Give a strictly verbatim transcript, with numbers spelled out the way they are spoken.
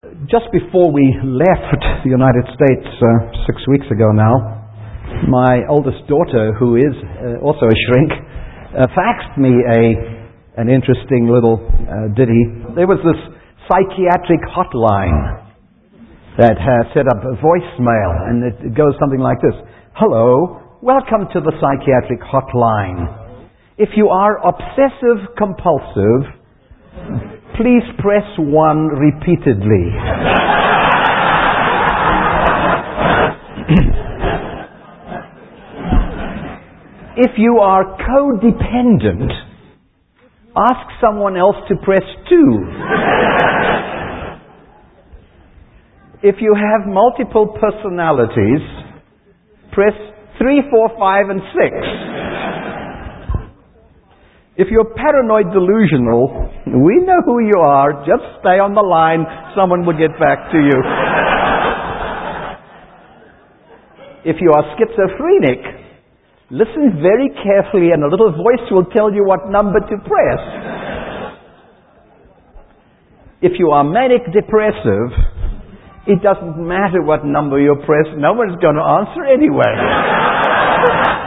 Just before we left the United States uh, six weeks ago now, my oldest daughter, who is uh, also a shrink, uh, faxed me a an interesting little uh, ditty. There was this psychiatric hotline that has set up a voicemail, and it, it goes something like this. Hello, welcome to the psychiatric hotline. If you are obsessive compulsive, please press one repeatedly. If you are codependent, ask someone else to press two. If you have multiple personalities, press three, four, five, and six. If you're paranoid delusional, we know who you are. Just stay on the line. Someone will get back to you. If you are schizophrenic, listen very carefully and a little voice will tell you what number to press. If you are manic depressive, it doesn't matter what number you press. No one's going to answer anyway.